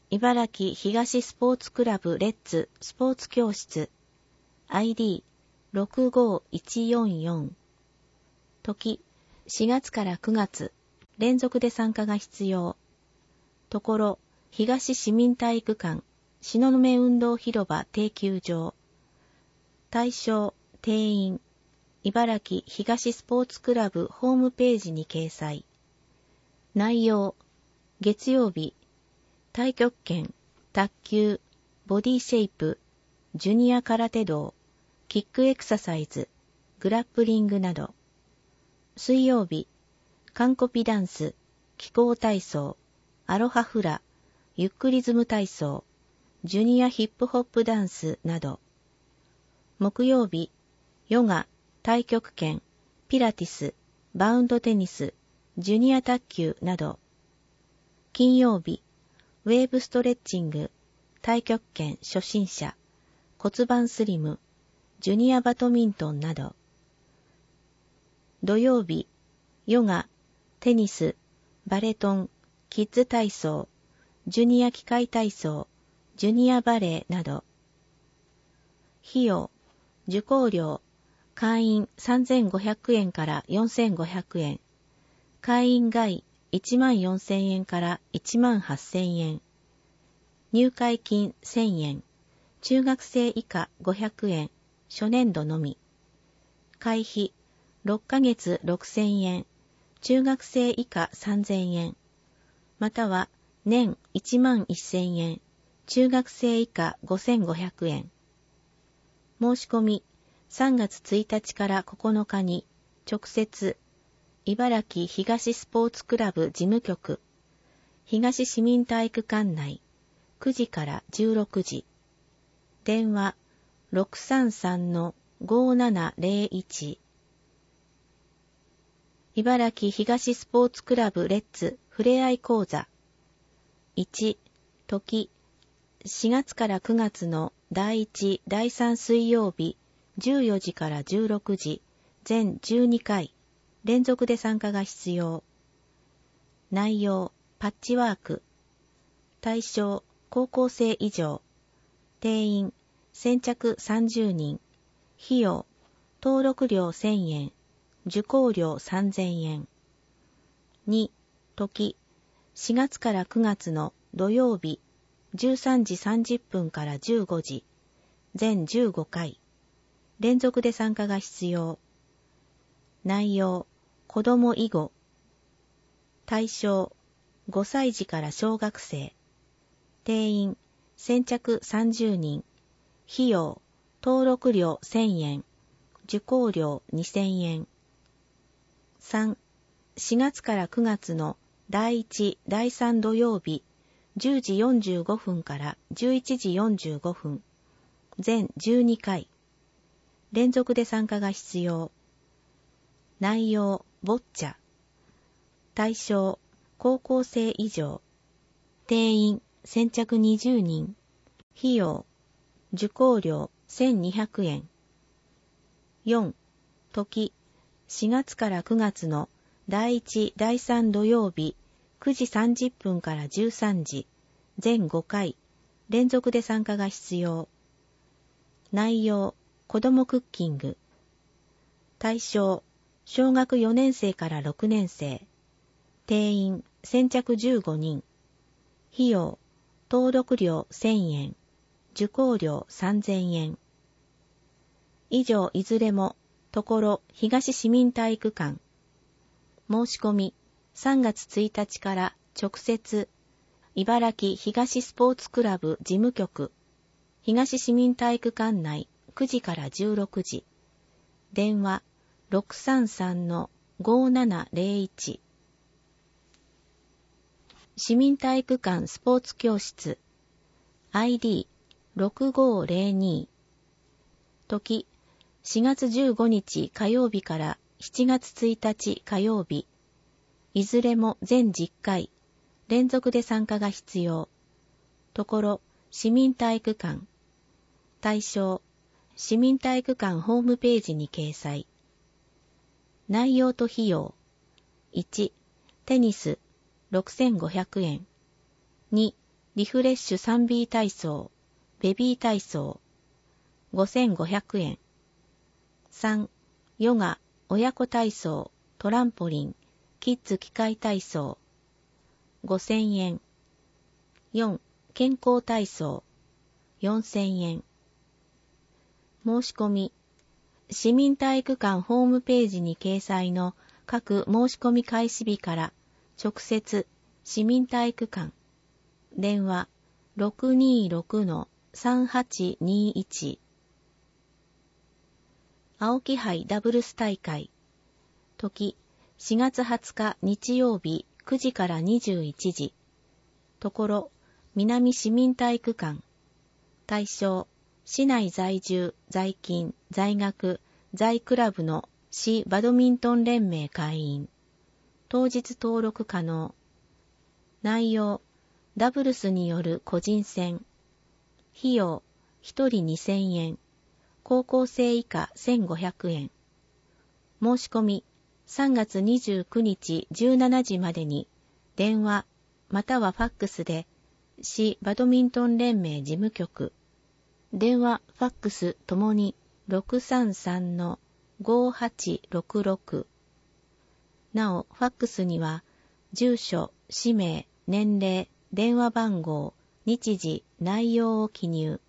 茨城東スポーツクラブレッツスポーツ教室 ID65144 時4月から9月連続で参加が必要。ところ東市民体育館東雲運動広場定休場。対象定員茨城東スポーツクラブホームページに掲載。内容月曜日太極拳、卓球、ボディシェイプ、ジュニア空手道、キックエクササイズ、グラップリングなど。水曜日、完コピダンス、気功体操、アロハフラ、ゆっくりズム体操、ジュニアヒップホップダンスなど。木曜日、ヨガ、太極拳、ピラティス、バウンドテニス、ジュニア卓球など。金曜日、ウェーブストレッチング、太極拳初心者、骨盤スリム、ジュニアバドミントンなど。土曜日、ヨガ、テニス、バレトン、キッズ体操、ジュニア機械体操、ジュニアバレエなど。費用、受講料、会員3500円から4500円、会員外14000円から18000円、入会金1000円、中学生以下500円、初年度のみ、会費6ヶ月6000円、中学生以下3000円、または年11000円、中学生以下5500円。申し込み3月1日から9日に直接茨城東スポーツクラブ事務局東市民体育館内9時から16時電話 633-5701 茨城東スポーツクラブレッツふれあい講座1時4月から9月の第1、第3水曜日14時から16時全12回連続で参加が必要。内容パッチワーク。対象高校生以上。定員先着30人。費用登録料1000円。受講料3000円。2時4月から9月の土曜日13時30分から15時全15回連続で参加が必要。内容子ども囲碁。対象5歳児から小学生。定員先着30人。費用登録料1000円。受講料2000円。3、4月から9月の第1、第3土曜日10時45分から11時45分全12回連続で参加が必要。内容ボッチャ。対象高校生以上。定員先着20人。費用受講料1200円。4時4月から9月の第1、第3土曜日9時30分から13時全5回連続で参加が必要。内容子どもクッキング。対象小学4年生から6年生。定員先着15人。費用登録料1000円。受講料3000円。以上いずれもところ東市民体育館。申し込み3月1日から直接茨城東スポーツクラブ事務局東市民体育館内9時から16時電話 633-5701 市民体育館スポーツ教室 ID6502 時4月15日火曜日から7月1日火曜日いずれも全10回連続で参加が必要。ところ市民体育館。対象市民体育館ホームページに掲載。内容と費用。1、テニス6500円。2、 リフレッシュ 3B 体操、ベビー体操、5500円。3、ヨガ、親子体操、トランポリン、キッズ機械体操、5000円。4、健康体操、4000円。申し込み、市民体育館ホームページに掲載の各申し込み開始日から直接市民体育館、電話 626-3821 青木杯ダブルス大会時4月20日日曜日9時から21時ところ南市民体育館対象市内在住、在勤、在学、在クラブの市バドミントン連盟会員当日登録可能内容ダブルスによる個人戦費用1人2000円高校生以下1500円申し込み3月29日17時までに電話またはファックスで市バドミントン連盟事務局電話ファックスともに 633-5866 なおファックスには住所、氏名、年齢、電話番号、日時、内容を記入。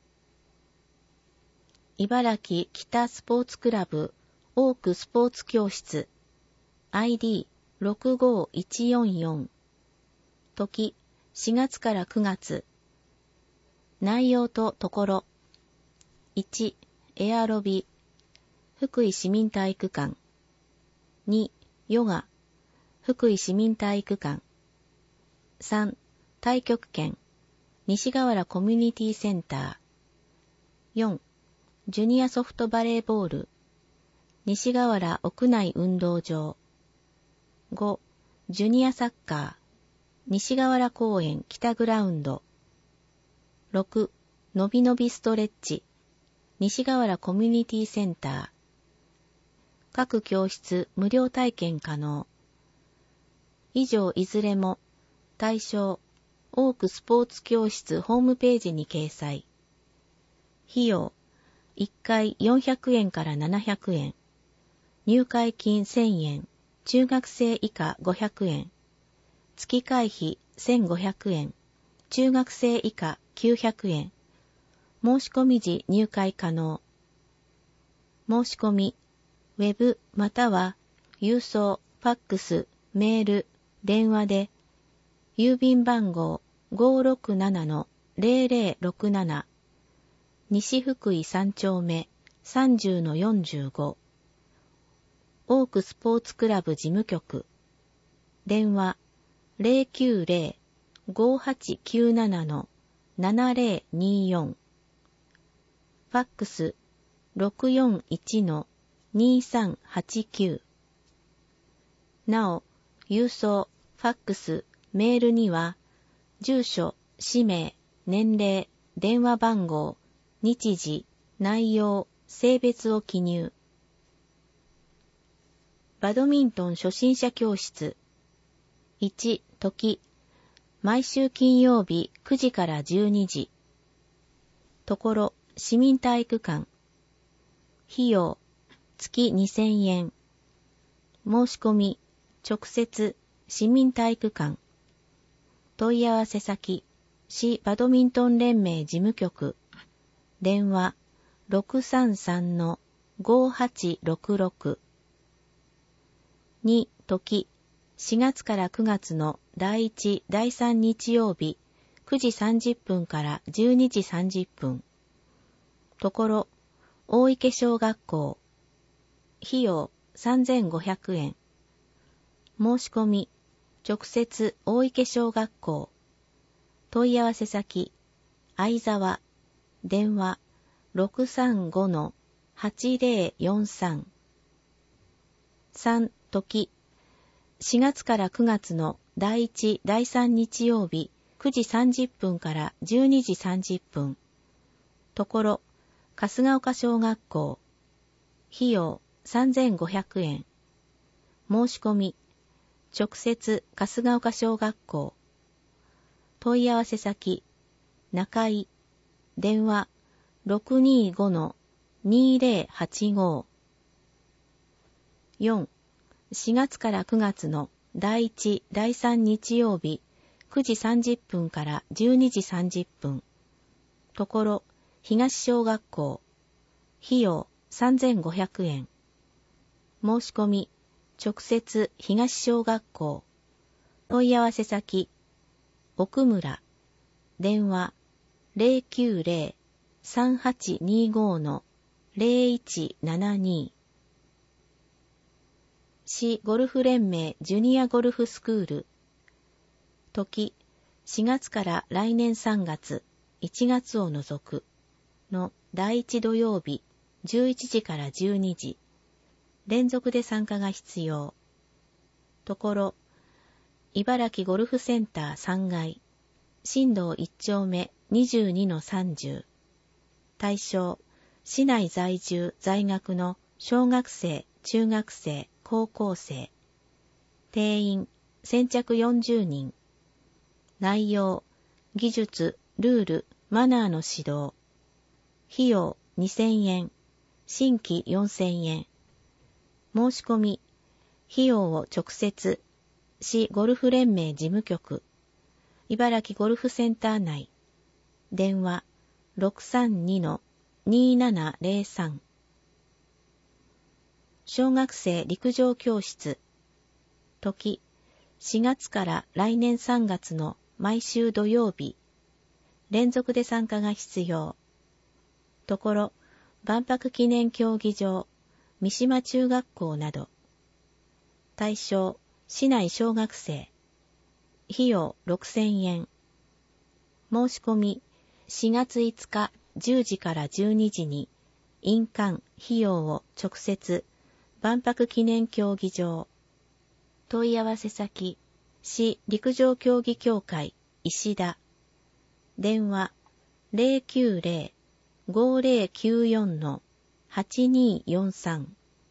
茨城北スポーツクラブオークスポーツ教室 ID65144 時4月から9月内容とところ1エアロビ福井市民体育館2ヨガ福井市民体育館3太極拳西河原コミュニティセンター4ジュニアソフトバレーボール西河原屋内運動場5ジュニアサッカー西河原公園北グラウンド6のびのびストレッチ西河原コミュニティセンター各教室無料体験可能以上いずれも対象オークスポーツ教室ホームページに掲載費用1回400円から700円入会金1000円中学生以下500円月会費1500円中学生以下900円申し込み時入会可能申し込みウェブまたは郵送ファックスメール電話で郵便番号 567-0067 西福井3丁目 30-45 オークスポーツクラブ事務局電話 090-5897-7024 ファックス 641-2389 なお郵送ファックスメールには住所氏名年齢電話番号日時内容性別を記入バドミントン初心者教室1時毎週金曜日9時から12時ところ市民体育館費用月2000円申し込み直接市民体育館問い合わせ先市バドミントン連盟事務局電話 633-5866 2時4月から9月の第1、第3日曜日9時30分から12時30分ところ大池小学校費用3500円申し込み直接大池小学校問い合わせ先相沢電話 635-8043 3時4月から9月の第1、第3日曜日9時30分から12時30分ところ春日丘小学校費用3500円申し込み直接春日丘小学校問い合わせ先、中井、電話 625-2085。4、4月から9月の第1、第3日曜日、9時30分から12時30分。ところ、東小学校。費用3500円。申し込み、直接東小学校。問い合わせ先、奥村。電話090-3825-0172。市ゴルフ連盟ジュニアゴルフスクール。時、4月から来年3月、1月を除くの第1土曜日、11時から12時。連続で参加が必要。ところ、茨城ゴルフセンター3階、新道1丁目 22-30。対象、市内在住在学の小学生、中学生、高校生。定員、先着40人。内容、技術、ルール、マナーの指導。費用、2000円。新規4000円。申し込み、費用を直接、市ゴルフ連盟事務局、茨城ゴルフセンター内。電話、632-2703。小学生陸上教室。時、4月から来年3月の毎週土曜日。連続で参加が必要。ところ、万博記念競技場、三島中学校など。対象、市内小学生。費用6000円。申し込み、4月5日10時から12時に、印鑑、費用を直接、万博記念競技場。問い合わせ先、市陸上競技協会、石田。電話、090-5094-8243。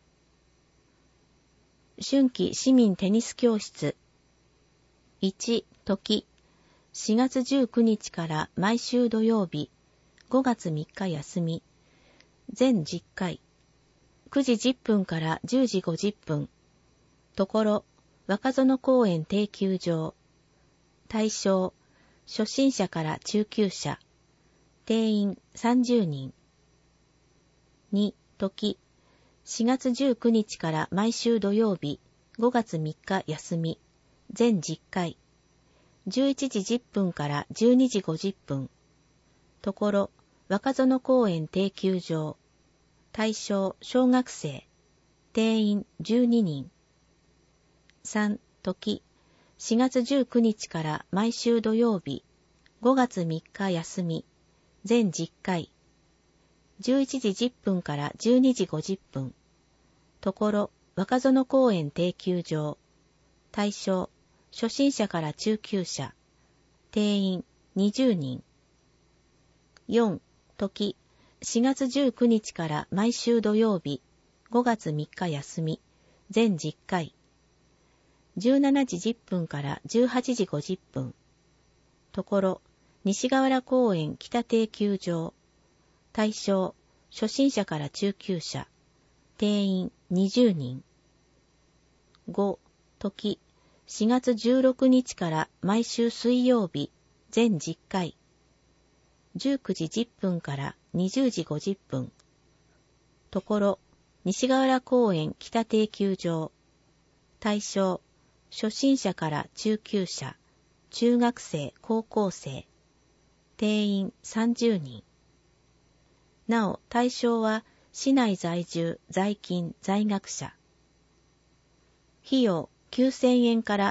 春季市民テニス教室。1、時、4月19日から毎週土曜日、5月3日休み。全10回。9時10分から10時50分。ところ、若園公園定休場。対象、初心者から中級者。定員30人。2、時、4月19日から毎週土曜日、5月3日休み。全10回。11時10分から12時50分。ところ、若園公園定休場。対象、小学生。定員12人。3、時、4月19日から毎週土曜日、5月3日休み。全10回。11時10分から12時50分。ところ、若園公園定休場。対象、初心者から中級者。定員20人。4、時、4月19日から毎週土曜日、5月3日休み。全10回。17時10分から18時50分。ところ、西河原公園北定休場。対象、初心者から中級者。定員20人。5、時、4月16日から毎週水曜日、全10回。19時10分から20時50分。ところ、西河原公園北定休場。対象、初心者から中級者、中学生、高校生。定員30人。なお、対象は、市内在住、在勤、在学者。費用9000円から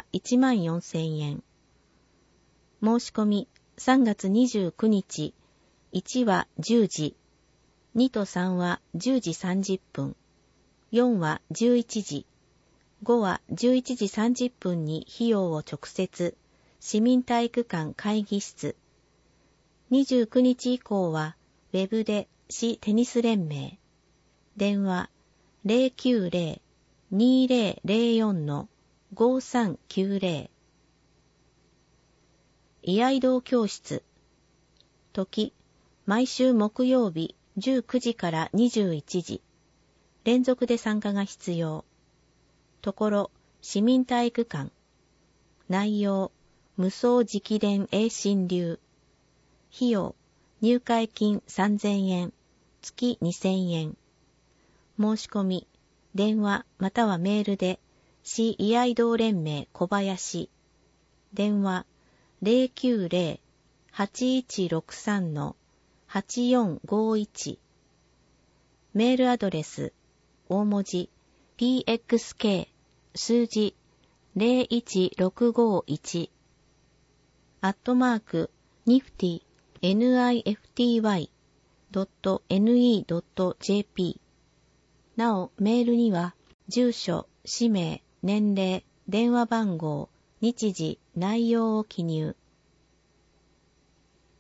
14000円。申し込み3月29日、1は10時、2と3は10時30分、4は11時、5は11時30分に費用を直接、市民体育館会議室。29日以降は、ウェブで市テニス連盟。電話090-2004-5390。 居合道教室。時、毎週木曜日19時から21時。連続で参加が必要。ところ、市民体育館。内容、無双直伝栄心流。費用、入会金3000円、月2000円。申し込み、電話またはメールで、市居合道連盟小林。電話、090-8163-8451。メールアドレス、大文字、pxk、数字、01651、@nifty.ne.jp。なお、メールには、住所、氏名、年齢、電話番号、日時、内容を記入。